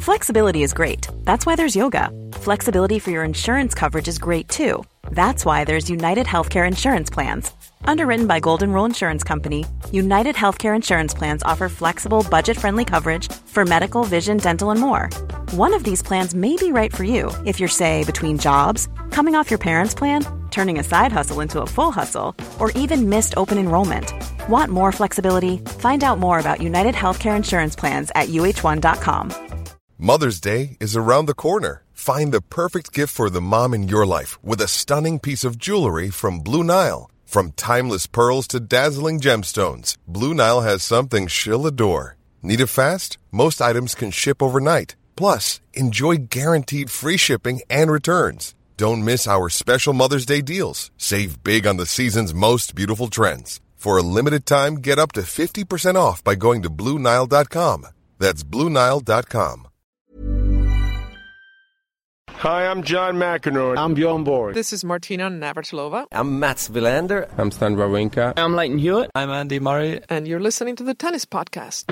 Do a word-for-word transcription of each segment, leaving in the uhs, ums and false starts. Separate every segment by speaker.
Speaker 1: Flexibility is great. That's why there's yoga. Flexibility for your insurance coverage is great too. That's why there's United Healthcare Insurance Plans. Underwritten by Golden Rule Insurance Company, United Healthcare Insurance Plans offer flexible, budget-friendly coverage for medical, vision, dental, and more. One of these plans may be right for you if you're, say, between jobs, coming off your parents' plan, turning a side hustle into a full hustle, or even missed open enrollment. Want more flexibility? Find out more about United Healthcare Insurance Plans at U H one dot com.
Speaker 2: Mother's Day is around the corner. Find the perfect gift for the mom in your life with a stunning piece of jewelry from Blue Nile. From timeless pearls to dazzling gemstones, Blue Nile has something she'll adore. Need it fast? Most items can ship overnight. Plus, enjoy guaranteed free shipping and returns. Don't miss our special Mother's Day deals. Save big on the season's most beautiful trends. For a limited time, get up to fifty percent off by going to Blue Nile dot com. That's Blue Nile dot com.
Speaker 3: Hi, I'm John McEnroe.
Speaker 4: I'm Bjorn Borg.
Speaker 5: This is Martina Navratilova.
Speaker 6: I'm Mats Wilander.
Speaker 7: I'm Stan Wawrinka.
Speaker 8: I'm Leighton Hewitt.
Speaker 9: I'm Andy Murray.
Speaker 5: And you're listening to the Tennis Podcast.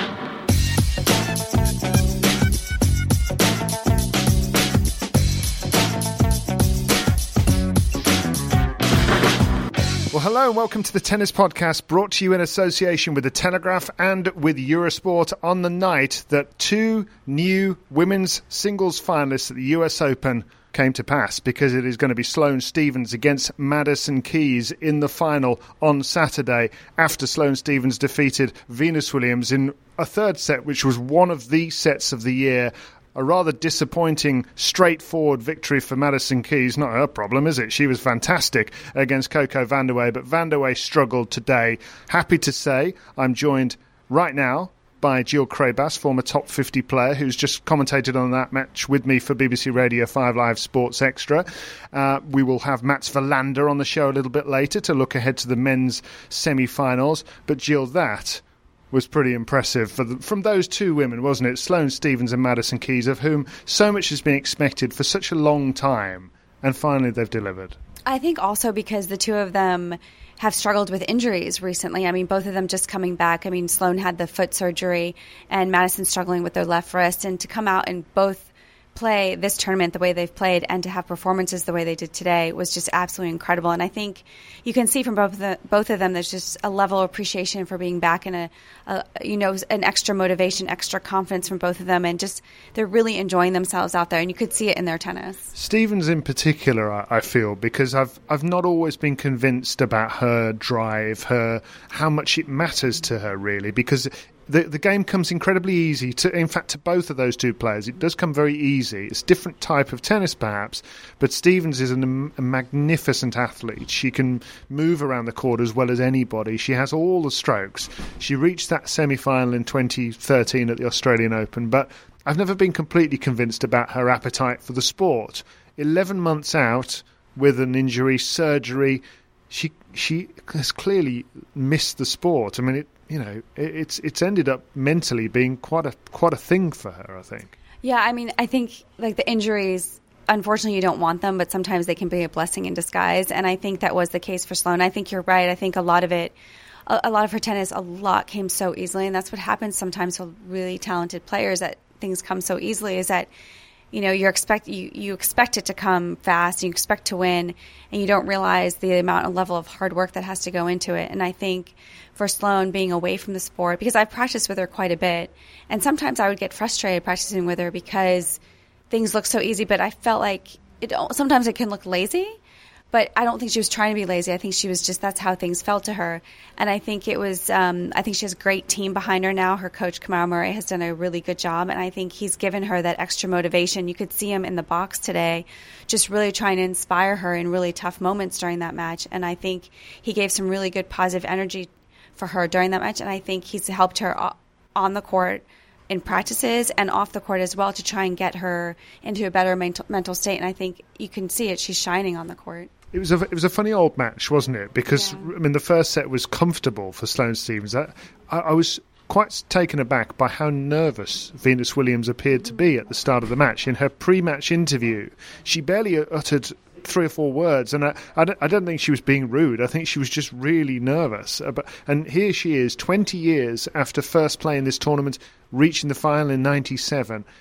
Speaker 3: Well, hello and welcome to the Tennis Podcast, brought to you in association with The Telegraph and with Eurosport on the night that two new women's singles finalists at the U S Open came to pass, because it is going to be Sloane Stephens against Madison Keys in the final on Saturday, after Sloane Stephens defeated Venus Williams in a third set, which was one of the sets of the year. A rather disappointing, straightforward victory for Madison Keys. Not her problem, is it? She was fantastic against Coco Vandeweghe, but Vandeweghe struggled today. Happy to say I'm joined right now by Jill Craybas, former top fifty player, who's just commentated on that match with me for B B C Radio five Live Sports Extra. Uh, we will have Mats Wilander on the show a little bit later to look ahead to the men's semi-finals. But Jill, that was pretty impressive for the, from those two women, wasn't it? Sloane Stephens and Madison Keys, of whom so much has been expected for such a long time, and finally they've delivered.
Speaker 10: I think also because the two of them have struggled with injuries recently. I mean, both of them just coming back. I mean, Sloane had the foot surgery and Madison struggling with their left wrist, and to come out and both play this tournament the way they've played and to have performances the way they did today was just absolutely incredible. And I think you can see from both of, the, both of them there's just a level of appreciation for being back, and a, a you know an extra motivation, extra confidence from both of them, and just they're really enjoying themselves out there, and you could see it in their tennis. Stephens
Speaker 3: in particular, I, I feel, because I've I've not always been convinced about her drive, her how much it matters to her really, because The the game comes incredibly easy to, in fact, to both of those two players. It does come very easy. It's a different type of tennis, perhaps, but Stephens is an, a magnificent athlete. She can move around the court as well as anybody. She has all the strokes. She reached that semi-final in twenty thirteen at the Australian Open, but I've never been completely convinced about her appetite for the sport. Eleven months out with an injury, surgery, she she has clearly missed the sport. I mean, it. You know, it's it's ended up mentally being quite a quite a thing for her, I think.
Speaker 10: Yeah, I mean, I think like the injuries, unfortunately, you don't want them, but sometimes they can be a blessing in disguise. And I think that was the case for Sloane. I think you're right. I think a lot of it, a, a lot of her tennis, a lot came so easily, and that's what happens sometimes with really talented players, that things come so easily. Is that you know you expect you you expect it to come fast, you expect to win, and you don't realize the amount of level of hard work that has to go into it. And I think for Sloane, being away from the sport, because I've practiced with her quite a bit, and sometimes I would get frustrated practicing with her because things look so easy, but I felt like it sometimes it can look lazy, but I don't think she was trying to be lazy. I think she was just, that's how things felt to her. And I think it was, um, I think she has a great team behind her now. Her coach, Kamaru Murray, has done a really good job, and I think he's given her that extra motivation. You could see him in the box today just really trying to inspire her in really tough moments during that match, and I think he gave some really good positive energy for her during that match, and I think he's helped her on the court in practices and off the court as well to try and get her into a better mental, mental state. And I think you can see it; she's shining on the court.
Speaker 3: It was a it was a funny old match, wasn't it? Because
Speaker 10: yeah.
Speaker 3: I mean, the first set was comfortable for Sloane Stephens. I, I was quite taken aback by how nervous Venus Williams appeared to be at the start of the match. In her pre-match interview, she barely uttered three or four words, and I, I, don't, I don't think she was being rude. I think she was just really nervous. And here she is, twenty years after first playing this tournament, reaching the final in ninety-seven.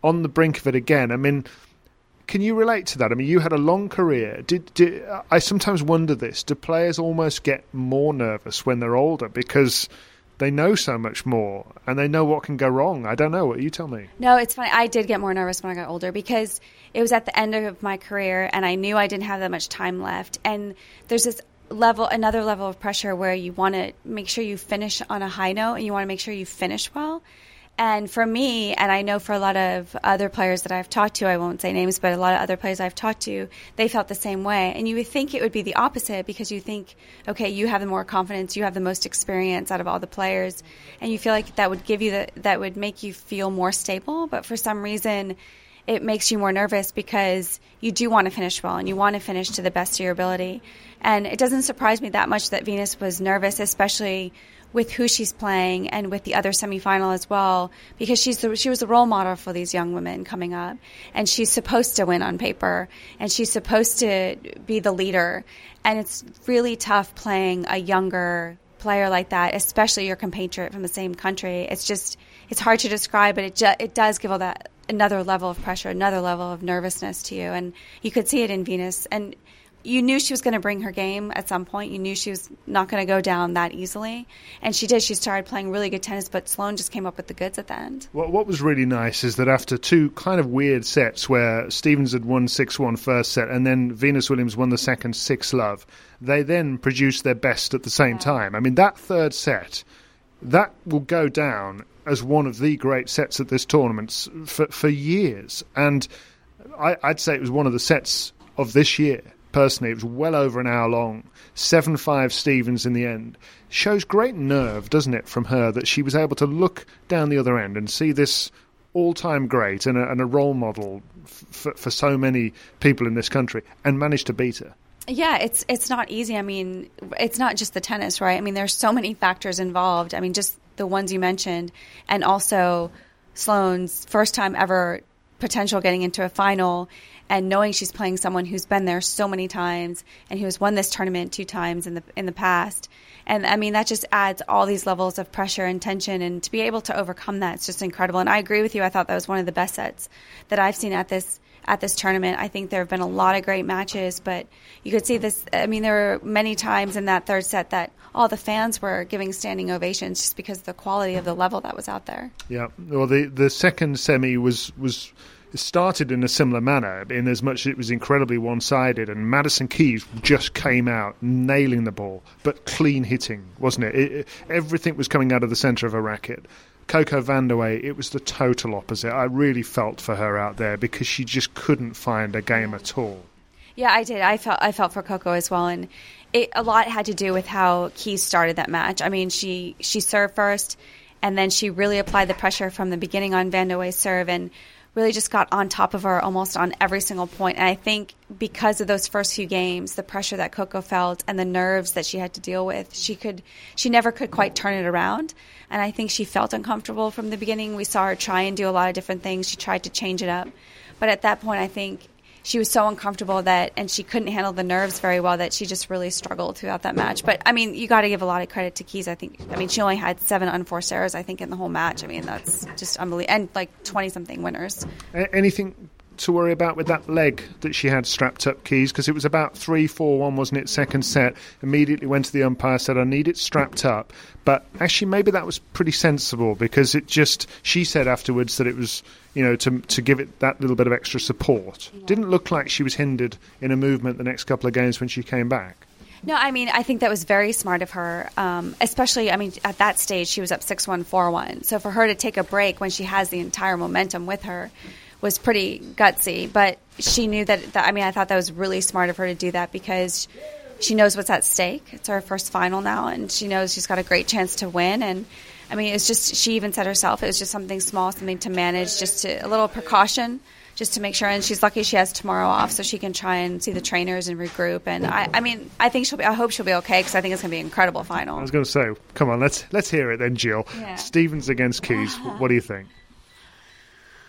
Speaker 3: on the brink of it again. I mean, can you relate to that? I mean, you had a long career. Did, did I sometimes wonder this? Do players almost get more nervous when they're older because they know so much more and they know what can go wrong? I don't know. What you tell me?
Speaker 10: No, it's funny. I did get more nervous when I got older because it was at the end of my career and I knew I didn't have that much time left. And there's this level, another level of pressure where you want to make sure you finish on a high note and you want to make sure you finish well. And for me, and I know for a lot of other players that I've talked to, I won't say names, but a lot of other players I've talked to, they felt the same way. And you would think it would be the opposite because you think, okay, you have the more confidence, you have the most experience out of all the players, and you feel like that would give you the, that would make you feel more stable. But for some reason, it makes you more nervous because you do want to finish well and you want to finish to the best of your ability. And it doesn't surprise me that much that Venus was nervous, especially with who she's playing and with the other semifinal as well, because she's the, she was the role model for these young women coming up, and she's supposed to win on paper, and she's supposed to be the leader. And it's really tough playing a younger player like that, especially your compatriot from the same country. It's just, it's hard to describe, but it ju- it does give all that another level of pressure, another level of nervousness to you, and you could see it in Venus. And you knew she was going to bring her game at some point. You knew she was not going to go down that easily. And she did. She started playing really good tennis, but Sloane just came up with the goods at the end.
Speaker 3: Well, what was really nice is that after two kind of weird sets where Stevens had won six one first set and then Venus Williams won the second six love, they then produced their best at the same yeah. time. I mean, that third set, that will go down as one of the great sets at this tournament for, for years. And I, I'd say it was one of the sets of this year. Personally, it was well over an hour long. seven five Stevens in the end. Shows great nerve, doesn't it, from her, that she was able to look down the other end and see this all-time great and a, and a role model f- for so many people in this country and managed to beat her.
Speaker 10: Yeah, it's it's not easy. I mean, it's not just the tennis, right? I mean, there's so many factors involved. I mean, just the ones you mentioned, and also Sloane's first time ever potential getting into a final, and knowing she's playing someone who's been there so many times and who has won this tournament two times in the in the past. And, I mean, that just adds all these levels of pressure and tension. And to be able to overcome that, it's just incredible. And I agree with you. I thought that was one of the best sets that I've seen at this at this tournament. I think there have been a lot of great matches. But you could see this. I mean, there were many times in that third set that all the fans were giving standing ovations just because of the quality of the level that was out there.
Speaker 3: Yeah. Well, the, the second semi was... was It started in a similar manner, in as much as it was incredibly one-sided, and Madison Keys just came out nailing the ball, but clean hitting, wasn't it? it, it everything was coming out of the centre of her racket. Coco Vandeweghe, it was the total opposite. I really felt for her out there because she just couldn't find a game at all.
Speaker 10: Yeah, I did. I felt I felt for Coco as well, and it, a lot had to do with how Keys started that match. I mean, she she served first, and then she really applied the pressure from the beginning on Vandeweghe's serve, and really just got on top of her almost on every single point. And I think because of those first few games, the pressure that Coco felt and the nerves that she had to deal with, she could, she never could quite turn it around. And I think she felt uncomfortable from the beginning. We saw her try and do a lot of different things. She tried to change it up. But at that point, I think she was so uncomfortable that, and she couldn't handle the nerves very well, that she just really struggled throughout that match. But, I mean, you got to give a lot of credit to Keys. I think, I mean, she only had seven unforced errors, I think, in the whole match. I mean, that's just unbelievable. And, like, twenty-something winners.
Speaker 3: Anything to worry about with that leg that she had strapped up, Keys? Because it was about three four one, wasn't it, second set? Immediately went to the umpire, said, I need it strapped up. But actually, maybe that was pretty sensible, because it just, she said afterwards that it was, you know, to to give it that little bit of extra support. Yeah. Didn't look like she was hindered in a movement the next couple of games when she came back.
Speaker 10: No, I mean, I think that was very smart of her, um, especially, I mean, at that stage, she was up six one, four one. So for her to take a break when she has the entire momentum with her was pretty gutsy. But she knew that, that, I mean, I thought that was really smart of her to do that, because she knows what's at stake. It's her first final now, and she knows she's got a great chance to win. And, I mean, it's just, she even said herself, it was just something small, something to manage, just to, a little precaution, just to make sure. And she's lucky she has tomorrow off, so she can try and see the trainers and regroup. And I, I mean, I think she'll be, I hope she'll be okay, because I think it's going to be an incredible final.
Speaker 3: I was going to say, come on, let's let's hear it then, Jill. Yeah. Stevens against Keys. What do you think?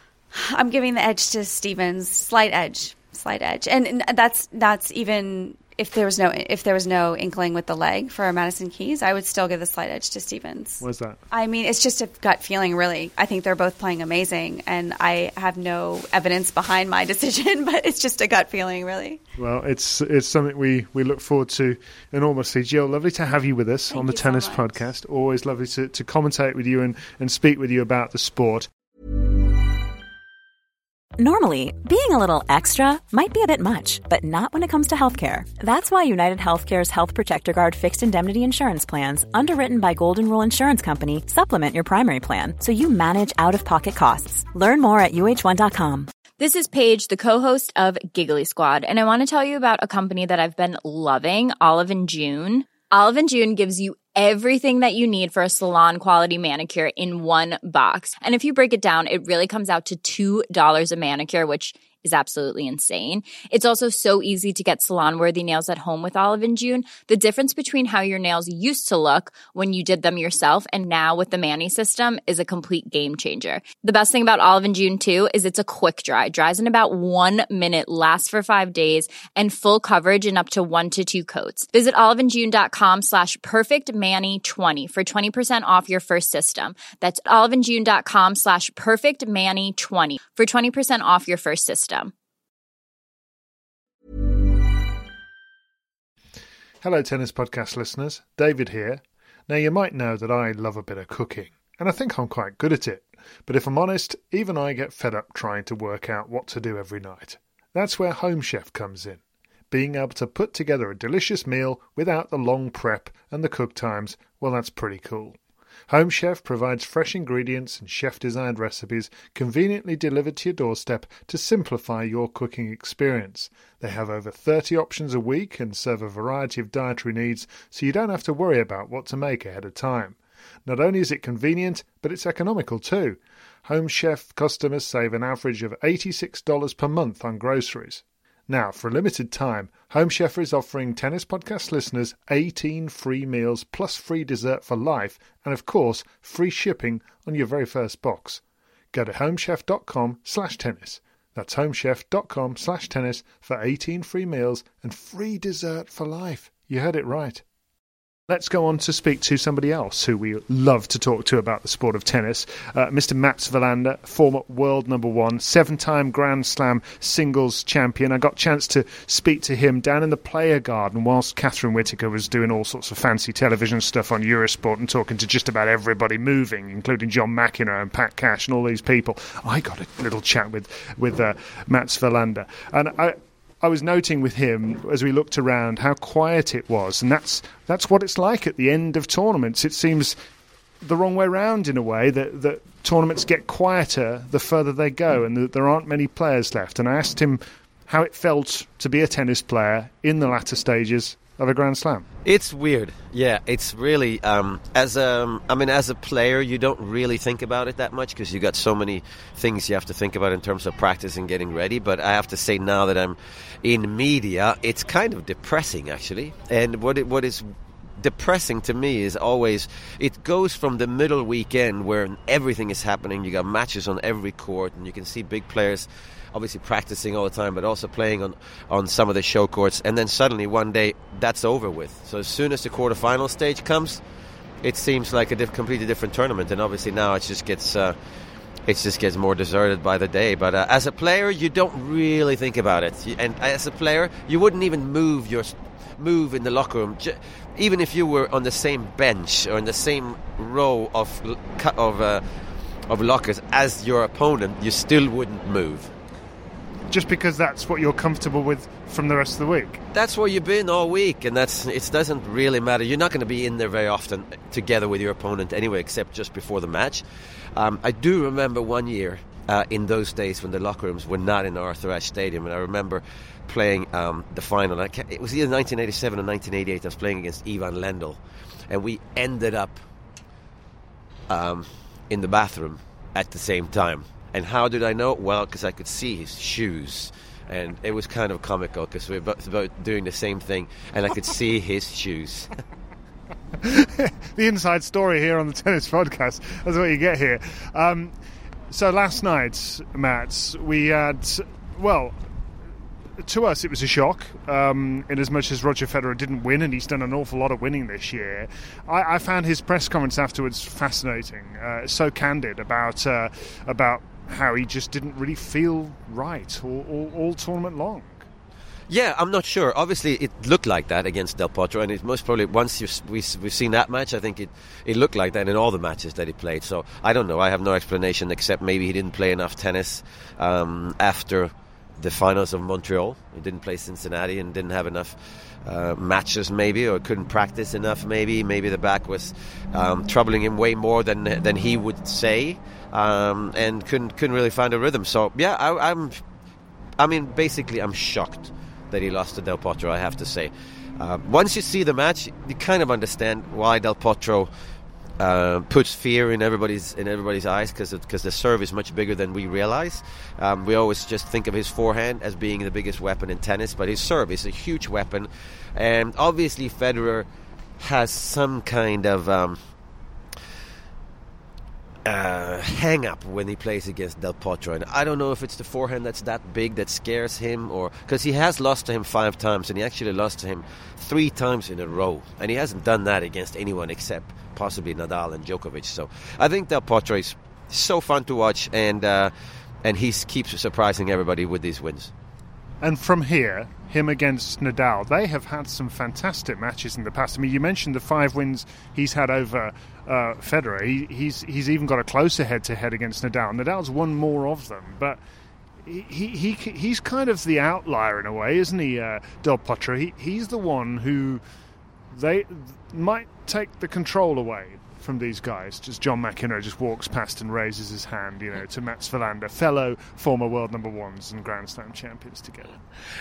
Speaker 10: I'm giving the edge to Stevens, slight edge, slight edge, and that's that's even if there was no if there was no inkling with the leg for Madison Keys, I would still give the slight edge to Stevens.
Speaker 3: What's that?
Speaker 10: I mean, it's just a gut feeling, really. I think they're both playing amazing, and I have no evidence behind my decision, but it's just a gut feeling, really.
Speaker 3: Well, it's it's something we, we look forward to enormously. Jill, lovely to have you with us
Speaker 10: Thank
Speaker 3: on the
Speaker 10: you so
Speaker 3: Tennis
Speaker 10: much.
Speaker 3: Podcast. Always lovely to, to commentate with you and, and speak with you about the sport.
Speaker 1: Normally, being a little extra might be a bit much, but not when it comes to healthcare. That's why United Healthcare's Health Protector Guard fixed indemnity insurance plans, underwritten by Golden Rule Insurance Company, supplement your primary plan so you manage out-of-pocket costs. Learn more at U H one dot com.
Speaker 4: This is Paige, the co-host of Giggly Squad, and I want to tell you about a company that I've been loving, Olive and June. Olive and June gives you everything that you need for a salon-quality manicure in one box. And if you break it down, it really comes out to two dollars a manicure, which is absolutely insane. It's also so easy to get salon-worthy nails at home with Olive and June. The difference between how your nails used to look when you did them yourself and now with the Mani system is a complete game changer. The best thing about Olive and June, too, is it's a quick dry. Dries in about one minute, lasts for five days, and full coverage in up to one to two coats. Visit oliveandjune.com slash perfectmani20 for twenty percent off your first system. That's oliveandjune.com slash perfectmani20 for twenty percent off your first system.
Speaker 3: Hello, Tennis Podcast listeners. David here. Now, you might know that I love a bit of cooking, and I think I'm quite good at it. But if I'm honest, even I get fed up trying to work out what to do every night. That's where Home Chef comes in. Being able to put together a delicious meal without the long prep and the cook times, well, that's pretty cool. Home Chef provides fresh ingredients and chef-designed recipes conveniently delivered to your doorstep to simplify your cooking experience. They have over thirty options a week and serve a variety of dietary needs, so you don't have to worry about what to make ahead of time. Not only is it convenient, but it's economical too. Home Chef customers save an average of eighty-six dollars per month on groceries. Now, for a limited time, Home Chef is offering Tennis Podcast listeners eighteen free meals plus free dessert for life and, of course, free shipping on your very first box. Go to homechef.com slash tennis. That's homechef.com slash tennis for eighteen free meals and free dessert for life. You heard it right. Let's go on to speak to somebody else who we love to talk to about the sport of tennis. Uh, Mister Mats Wilander, former world number one, seven-time Grand Slam singles champion. I got a chance to speak to him down in the Player Garden whilst Catherine Whitaker was doing all sorts of fancy television stuff on Eurosport and talking to just about everybody moving, including John McEnroe and Pat Cash and all these people. I got a little chat with, with uh, Mats Wilander. And I... I was noting with him as we looked around how quiet it was, and that's that's what it's like at the end of tournaments. It seems the wrong way round in a way, that, that tournaments get quieter the further they go and that there aren't many players left. And I asked him how it felt to be a tennis player in the latter stages of a Grand Slam.
Speaker 6: It's weird. Yeah, it's really um, as a, I mean, as a player, you don't really think about it that much because you got so many things you have to think about in terms of practice and getting ready. But I have to say, now that I'm in media, it's kind of depressing, actually. And what it, what is depressing to me is always it goes from the middle weekend where everything is happening. You got matches on every court, and you can see big players obviously practicing all the time, but also playing on, on some of the show courts. And then suddenly one day that's over with. So as soon as the quarterfinal stage comes, it seems like a diff- completely different tournament. And obviously now it just gets uh, it just gets more deserted by the day. But uh, as a player, you don't really think about it. And as a player, you wouldn't even move your move in the locker room. Even if you were on the same bench or in the same row of of uh, of lockers as your opponent, you still wouldn't move.
Speaker 3: Just because that's what you're comfortable with from the rest of the week?
Speaker 6: That's where you've been all week, and that's it doesn't really matter. You're not going to be in there very often together with your opponent anyway, except just before the match. Um, I do remember one year uh, in those days when the locker rooms were not in Arthur Ashe Stadium, and I remember playing um, the final. I can't, it was either nineteen eighty-seven or nineteen eighty-eight. I was playing against Ivan Lendl, and we ended up um, in the bathroom at the same time. And how did I know? Well, because I could see his shoes. And it was kind of comical because we were both about doing the same thing, and I could see his shoes.
Speaker 3: The inside story here on the Tennis Podcast. That's what you get here. Um, so last night, Matt, we had, well, to us, it was a shock, um, in as much as Roger Federer didn't win, and he's done an awful lot of winning this year. I, I found his press comments afterwards fascinating, uh, so candid about uh, about how he just didn't really feel right all, all, all tournament long.
Speaker 6: Yeah, I'm not sure. Obviously, it looked like that against Del Potro, and it most probably, once you've, we, we've seen that match, I think it, it looked like that in all the matches that he played. So, I don't know. I have no explanation except maybe he didn't play enough tennis um, after the finals of Montreal. He didn't play Cincinnati and didn't have enough uh, matches, maybe, or couldn't practice enough, maybe. Maybe the back was um, troubling him way more than than he would say, um, and couldn't couldn't really find a rhythm. So, yeah, I, I'm, I mean, basically, I'm shocked that he lost to Del Potro, I have to say. Uh, once you see the match, you kind of understand why Del Potro uh, puts fear in everybody's in everybody's eyes, because because the serve is much bigger than we realize. Um, we always just think of his forehand as being the biggest weapon in tennis, but his serve is a huge weapon. And obviously Federer has some kind of um, Uh, hang up when he plays against Del Potro, and I don't know if it's the forehand that's that big that scares him, or because he has lost to him five times, and he actually lost to him three times in a row, and he hasn't done that against anyone except possibly Nadal and Djokovic. So I think Del Potro is so fun to watch, and uh, and he keeps surprising everybody with these wins.
Speaker 3: And from here, him against Nadal, they have had some fantastic matches in the past. I mean, you mentioned the five wins he's had over uh, Federer. He, he's he's even got a closer head-to-head against Nadal. Nadal's won more of them, but he he he's kind of the outlier in a way, isn't he, uh, Del Potro? He, he's the one who they might take the control away from these guys. Just John McEnroe just walks past and raises his hand, you know, to Mats Wilander, fellow former world number ones and Grand Slam champions together.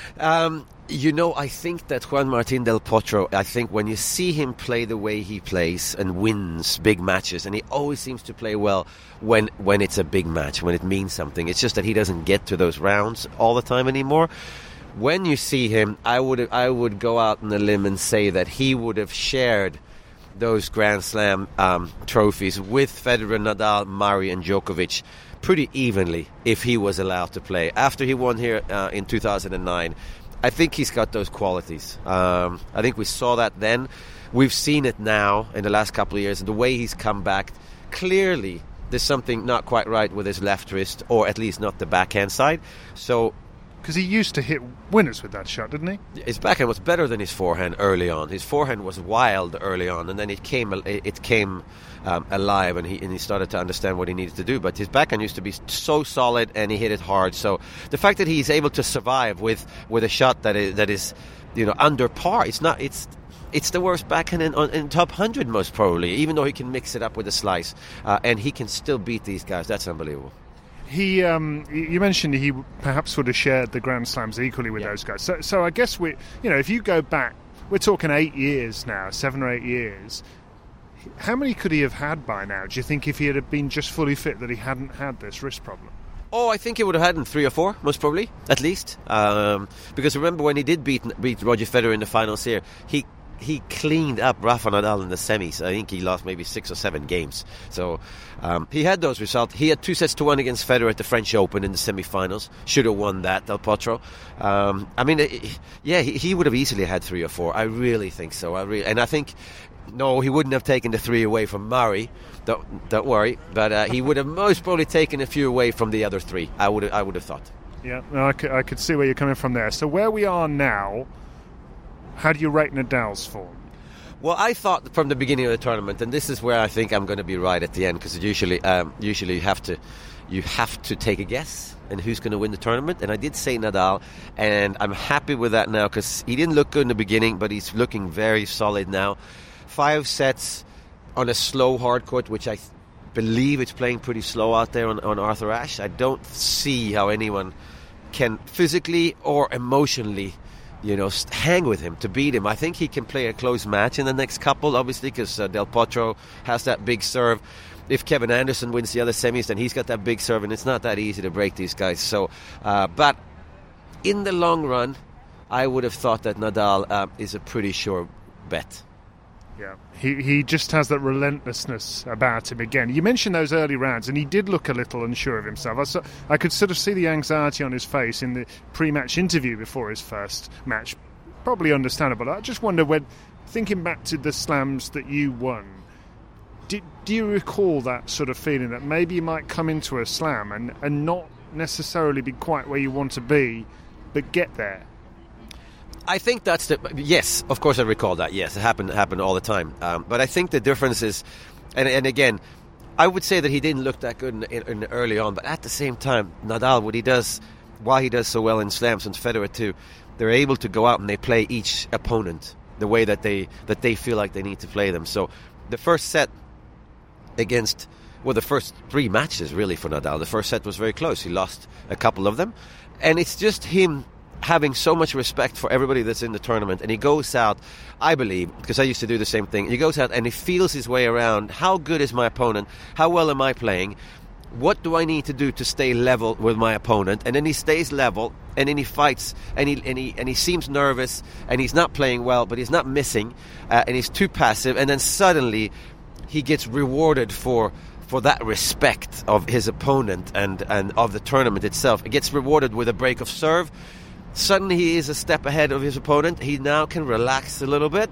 Speaker 6: Um, you know, I think that Juan Martín Del Potro, I think when you see him play the way he plays and wins big matches, and he always seems to play well when when it's a big match, when it means something. It's just that he doesn't get to those rounds all the time anymore. When you see him, I would I would go out on a limb and say that he would have shared those Grand Slam um, trophies with Federer, Nadal, Murray and Djokovic pretty evenly if he was allowed to play. After he won here uh, in two thousand nine, I think he's got those qualities. Um, I think we saw that then. We've seen it now in the last couple of years, and the way he's come back, clearly there's something not quite right with his left wrist, or at least not the backhand side. So,
Speaker 3: because he used to hit winners with that shot, didn't he?
Speaker 6: His backhand was better than his forehand early on. His forehand was wild early on, and then it came it came um, alive, and he and he started to understand what he needed to do. But his backhand used to be so solid, and he hit it hard. So the fact that he's able to survive with, with a shot that is that is, you know, under par, it's not it's. It's the worst backhand in, in top one hundred most probably, even though he can mix it up with a slice, uh, and he can still beat these guys. That's unbelievable.
Speaker 3: He, um, you mentioned he perhaps would have shared the Grand Slams equally with
Speaker 6: yeah.
Speaker 3: those guys. So, so I guess we, you know, if you go back, we're talking eight years now, seven or eight years. How many could he have had by now? Do you think if he had been just fully fit that he hadn't had this wrist problem?
Speaker 6: Oh, I think he would have had in three or four, most probably, at least. Um, because remember when he did beat beat Roger Federer in the finals here, he. He cleaned up Rafa Nadal in the semis. I think he lost maybe six or seven games. So um, he had those results. He had two sets to one against Federer at the French Open in the semifinals. Should have won that, Del Potro. Um, I mean, it, yeah, he, he would have easily had three or four. I really think so. I really, and I think, no, he wouldn't have taken the three away from Murray. Don't, don't worry. But uh, he would have most probably taken a few away from the other three. I would I would have thought.
Speaker 3: Yeah, no, I, could, I could see where you're coming from there. So where we are now, how do you rate Nadal's form?
Speaker 6: Well, I thought from the beginning of the tournament, and this is where I think I'm going to be right at the end, because usually, um, usually you have to, you have to take a guess and who's going to win the tournament. And I did say Nadal, and I'm happy with that now because he didn't look good in the beginning, but he's looking very solid now. Five sets on a slow hard court, which I th- believe it's playing pretty slow out there on, on Arthur Ashe. I don't see how anyone can physically or emotionally, you know, hang with him to beat him. I think he can play a close match in the next couple, obviously, because uh, Del Potro has that big serve. If Kevin Anderson wins the other semis, then he's got that big serve, and it's not that easy to break these guys. So, uh, but in the long run, I would have thought that Nadal uh, is a pretty sure bet.
Speaker 3: Yeah, he he just has that relentlessness about him again. You mentioned those early rounds, and he did look a little unsure of himself. I, saw, I could sort of see the anxiety on his face in the pre-match interview before his first match. Probably understandable. I just wonder, when thinking back to the slams that you won, do, do you recall that sort of feeling that maybe you might come into a slam and, and not necessarily be quite where you want to be, but get there?
Speaker 6: I think that's the yes. Of course, I recall that. Yes, it happened. It happened all the time. Um, but I think the difference is, and and again, I would say that he didn't look that good in, in, in early on. But at the same time, Nadal, what he does, why he does so well in slams, and Federer too, they're able to go out and they play each opponent the way that they that they feel like they need to play them. So the first set against, well, the first three matches really for Nadal, the first set was very close. He lost a couple of them, and it's just him having so much respect for everybody that's in the tournament, and he goes out, I believe, because I used to do the same thing, he goes out and he feels his way around. How good is my opponent? How well am I playing? What do I need to do to stay level with my opponent? And then he stays level, and then he fights, and he and he, and he seems nervous, and he's not playing well, but he's not missing, uh, and he's too passive, and then suddenly he gets rewarded for for that respect of his opponent and, and of the tournament itself. It gets rewarded with a break of serve. Suddenly he is a step ahead of his opponent. He now can relax a little bit.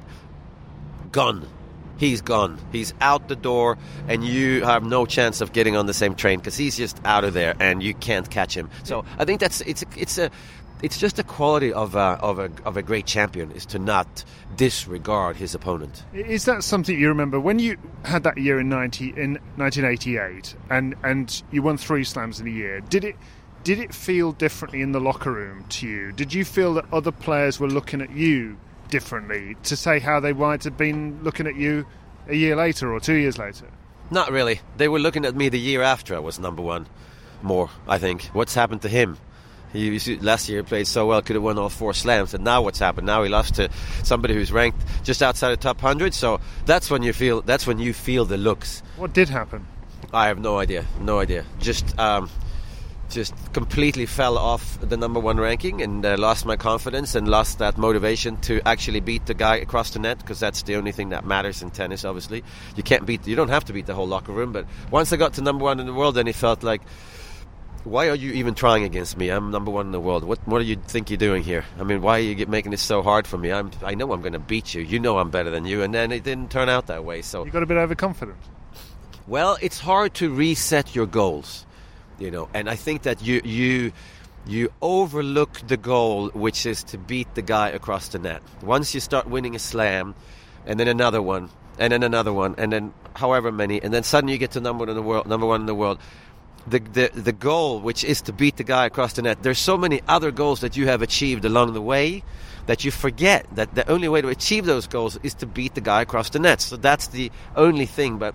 Speaker 6: Gone. He's gone. He's out the door, and you have no chance of getting on the same train because he's just out of there, and you can't catch him. So I think that's it's it's a it's just a quality of a, of a of a great champion, is to not disregard his opponent.
Speaker 3: Is that something you remember when you had that year in ninety in nineteen eighty-eight, and and you won three slams in a year? Did it? Did it feel differently in the locker room to you? Did you feel that other players were looking at you differently, to say how they might have been looking at you a year later or two years later?
Speaker 6: Not really. They were looking at me the year after I was number one more, I think. What's happened to him? He last year played so well, could have won all four slams, and now what's happened? Now he lost to somebody who's ranked just outside the top one hundred, so that's when you feel that's when you feel the looks.
Speaker 3: What did happen?
Speaker 6: I have no idea. No idea. Just um just completely fell off the number one ranking, and uh, lost my confidence and lost that motivation to actually beat the guy across the net, because that's the only thing that matters in tennis. Obviously, you can't beat you don't have to beat the whole locker room, but once I got to number one in the world, then it felt like, why are you even trying against me? I'm number one in the world. What what do you think you're doing here? I mean, why are you making it so hard for me? I'm I know I'm going to beat you. You know I'm better than you, and then it didn't turn out that way. So
Speaker 3: you got a bit overconfident.
Speaker 6: Well, it's hard to reset your goals. You know, and I think that you you you overlook the goal, which is to beat the guy across the net. Once you start winning a slam, and then another one, and then another one, and then however many, and then suddenly you get to number one in the world, number one in the world. The the the goal, which is to beat the guy across the net. There's so many other goals that you have achieved along the way that you forget that the only way to achieve those goals is to beat the guy across the net. So that's the only thing, but.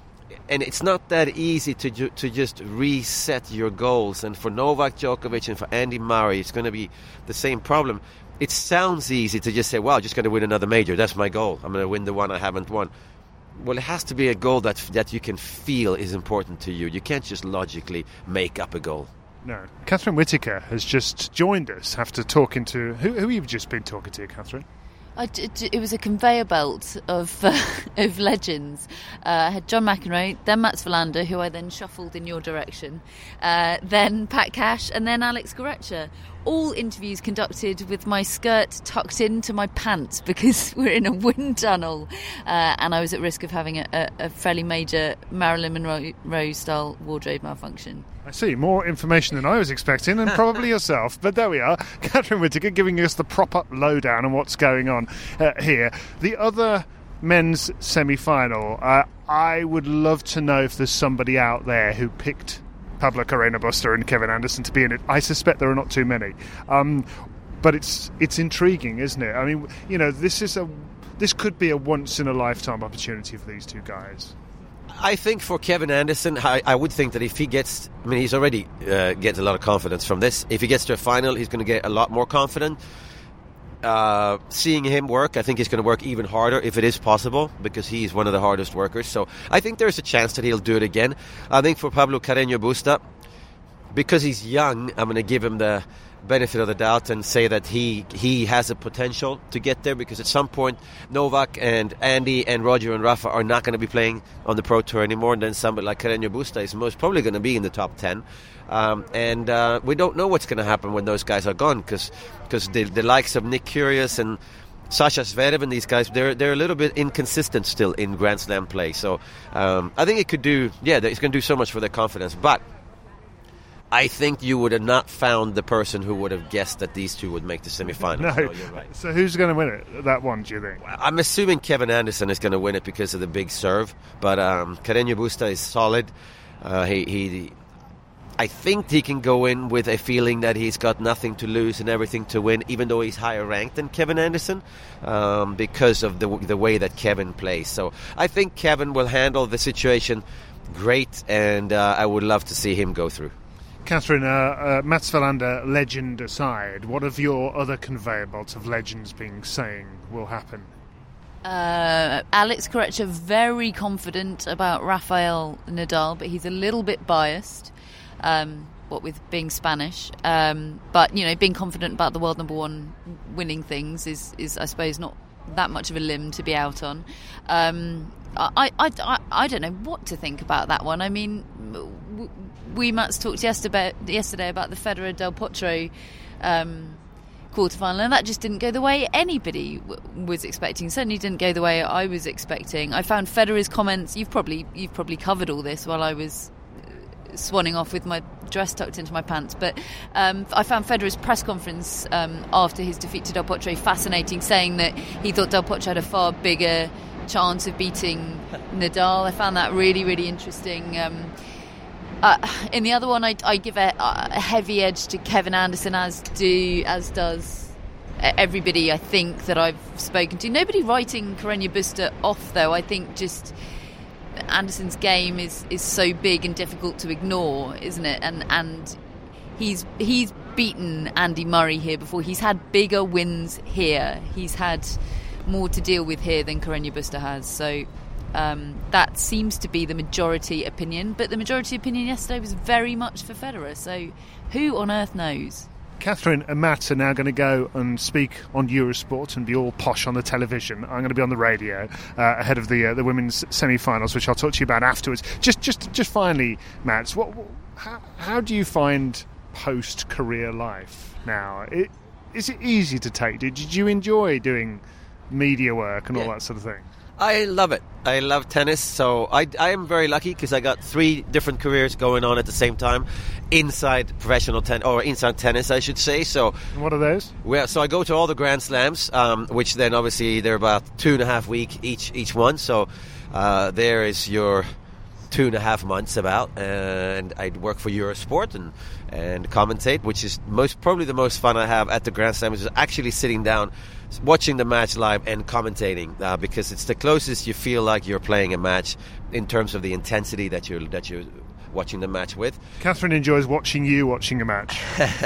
Speaker 6: And it's not that easy to ju- to just reset your goals. And for Novak Djokovic and for Andy Murray, it's going to be the same problem. It sounds easy to just say, well, I'm just going to win another major. That's my goal. I'm going to win the one I haven't won. Well, it has to be a goal that that you can feel is important to you. You can't just logically make up a goal.
Speaker 3: No. Catherine Whitaker has just joined us after talking to... Who, who have you just been talking to, Catherine?
Speaker 7: I d- d- it was a conveyor belt of uh, of legends. Uh, I had John McEnroe, then Mats Wilander, who I then shuffled in your direction, uh, then Pat Cash, and then Alex Garecha. All interviews conducted with my skirt tucked into my pants because we're in a wind tunnel, uh, and I was at risk of having a, a, a fairly major Marilyn Monroe-style wardrobe malfunction.
Speaker 3: I see, more information than I was expecting, and probably yourself. But there we are, Catherine Whitaker giving us the proper lowdown on what's going on uh, here. The other men's semi-final, uh, I would love to know if there's somebody out there who picked Pablo Carreño Busta and Kevin Anderson to be in it. I suspect there are not too many. Um, but it's it's intriguing, isn't it? I mean, you know, this is a this could be a once-in-a-lifetime opportunity for these two guys.
Speaker 6: I think for Kevin Anderson, I, I would think that if he gets, I mean, he's already uh, gets a lot of confidence from this. If he gets to a final, he's going to get a lot more confident. Uh, seeing him work, I think he's going to work even harder if it is possible, because he's one of the hardest workers. So I think there's a chance that he'll do it again. I think for Pablo Carreño Busta, because he's young, I'm going to give him the benefit of the doubt and say that he he has a potential to get there, because at some point Novak and Andy and Roger and Rafa are not going to be playing on the Pro Tour anymore, and then somebody like Carreño Busta is most probably going to be in the top ten. Um, and uh, we don't know what's going to happen when those guys are gone, because the, the likes of Nick Kyrgios and Sasha Zverev and these guys, they're they're a little bit inconsistent still in Grand Slam play. So um, I think it could do, yeah, it's going to do so much for their confidence. But I think you would have not found the person who would have guessed that these two would make the semifinals.
Speaker 3: No,
Speaker 6: so you're right.
Speaker 3: So who's going to win it? That one, do you think?
Speaker 6: I'm assuming Kevin Anderson is going to win it because of the big serve. But um, Carreño Busta is solid. Uh, he, he, I think he can go in with a feeling that he's got nothing to lose and everything to win, even though he's higher ranked than Kevin Anderson, um, because of the the way that Kevin plays. So I think Kevin will handle the situation great, and uh, I would love to see him go through.
Speaker 3: Catherine, uh, uh, Mats Wilander legend aside, what have your other conveyor belts of legends been saying will happen?
Speaker 7: Uh, Alex Corretja very confident about Rafael Nadal, but he's a little bit biased, um, what with being Spanish. Um, but, you know, being confident about the world number one winning things is, is I suppose, not that much of a limb to be out on. Um, I, I, I, I don't know what to think about that one. I mean, we Mats talked yesterday, yesterday about the Federer Del Potro um, quarterfinal, and that just didn't go the way anybody w- was expecting. Certainly didn't go the way I was expecting. I found Federer's comments. You've probably you've probably covered all this while I was swanning off with my dress tucked into my pants. But um, I found Federer's press conference um, after his defeat to Del Potro fascinating, saying that he thought Del Potro had a far bigger chance of beating Nadal. I found that really, really interesting. Um, uh, in the other one, I, I give a, a heavy edge to Kevin Anderson, as do as does everybody I think that I've spoken to. Nobody writing Carreño Busta off, though. I think just Anderson's game is, is so big and difficult to ignore, isn't it? And and he's he's beaten Andy Murray here before. He's had bigger wins here. He's had more to deal with here than Carreño Busta has. So um, that seems to be the majority opinion. But the majority opinion yesterday was very much for Federer. So who on earth knows?
Speaker 3: Catherine and Matt are now going to go and speak on Eurosport and be all posh on the television. I'm going to be on the radio uh, ahead of the uh, the women's semi-finals, which I'll talk to you about afterwards. Just, just, just finally, Matt, what, what, how, how do you find post-career life now? It, is it easy to take? Did, did you enjoy doing media work and all
Speaker 6: Yeah.
Speaker 3: that sort of thing?
Speaker 6: I love it. I love tennis, so I, I am very lucky because I got three different careers going on at the same time inside professional tennis, or inside tennis, I should say. So,
Speaker 3: And what are those?
Speaker 6: well, so I go to all the Grand Slams, um, which then obviously they're about two and a half week each each one. So uh, there is your two and a half months about, and I work for Eurosport and and commentate, which is most probably the most fun I have at the Grand Slam, is actually sitting down, watching the match live and commentating, uh, because it's the closest you feel like you're playing a match in terms of the intensity that you're that you're watching the match with.
Speaker 3: Catherine enjoys watching you watching a match.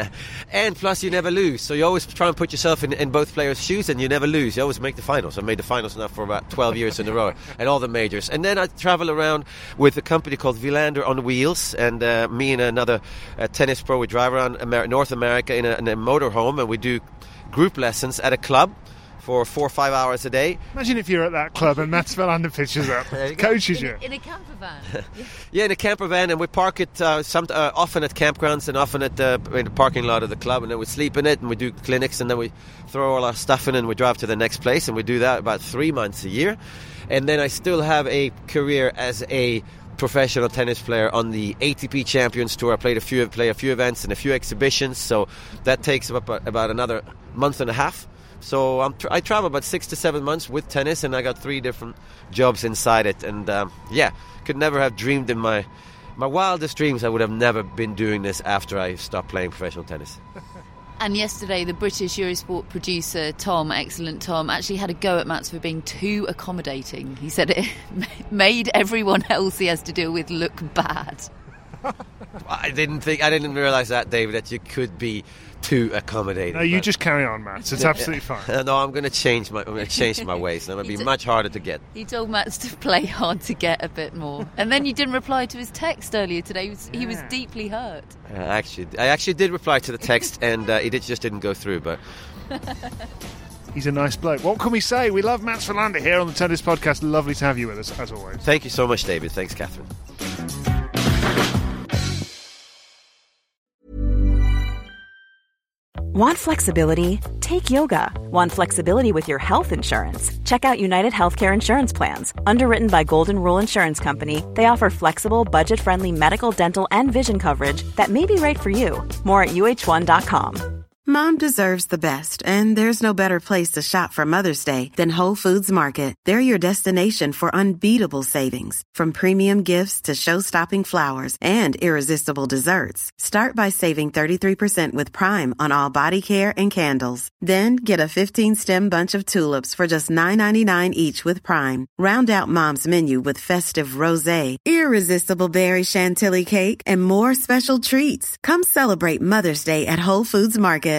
Speaker 6: And plus you never lose, so you always try and put yourself in, in both players' shoes, and you never lose. You always make the finals. I've made the finals now for about twelve years in a row at all the majors. And then I travel around with a company called Wilander on Wheels, and uh, me and another uh, tennis pro, we drive around Amer- North America in a, in a motorhome, and we do group lessons at a club for four or five hours a day.
Speaker 3: Imagine if you're at that club and Mats Wilander pitches up,
Speaker 6: you go.
Speaker 3: coaches
Speaker 7: In
Speaker 3: you.
Speaker 7: a, in a camper van. Yeah.
Speaker 6: Yeah, in a camper van, and we park it uh, some, uh, often at campgrounds and often at the, in the parking lot of the club, and then we sleep in it, and we do clinics, and then we throw all our stuff in and we drive to the next place, and we do that about three months a year. And then I still have a career as a professional tennis player on the A T P Champions Tour. I played a few, play a few events and a few exhibitions, so that takes about, about another month and a half. So I'm tra- I travel about six to seven months with tennis, and I got three different jobs inside it. And um, yeah, could never have dreamed in my my wildest dreams I would have never been doing this after I stopped playing professional tennis.
Speaker 7: And yesterday, the British Eurosport producer, Tom, excellent Tom, actually had a go at Mats for being too accommodating. He said it made everyone else he has to deal with look bad.
Speaker 6: I didn't think, I didn't realize that, David, that you could be too accommodating.
Speaker 3: No, you just carry on, Matt. It's absolutely fine.
Speaker 6: No, I'm going to change my, I'm going to change my ways. I'm going to be much harder to get.
Speaker 7: He told Mats to play hard to get a bit more, and then you didn't reply to his text earlier today. He was, he was deeply hurt.
Speaker 6: Uh, actually, I actually did reply to the text, and uh, it just didn't go through. But
Speaker 3: he's a nice bloke. What can we say? We love Mats Wilander here on the Tennis Podcast. Lovely to have you with us, as always.
Speaker 6: Thank you so much, David. Thanks, Catherine.
Speaker 1: Want flexibility? Take yoga. Want flexibility with your health insurance? Check out United Healthcare Insurance Plans. Underwritten by Golden Rule Insurance Company, they offer flexible, budget-friendly medical, dental, and vision coverage that may be right for you. More at U H one dot com.
Speaker 8: Mom deserves the best, and there's no better place to shop for Mother's Day than Whole Foods Market. They're your destination for unbeatable savings, from premium gifts to show-stopping flowers and irresistible desserts. Start by saving thirty-three percent with Prime on all body care and candles. Then get a fifteen-stem bunch of tulips for just nine ninety-nine each with Prime. Round out Mom's menu with festive rosé, irresistible berry chantilly cake, and more special treats. Come celebrate Mother's Day at Whole Foods Market.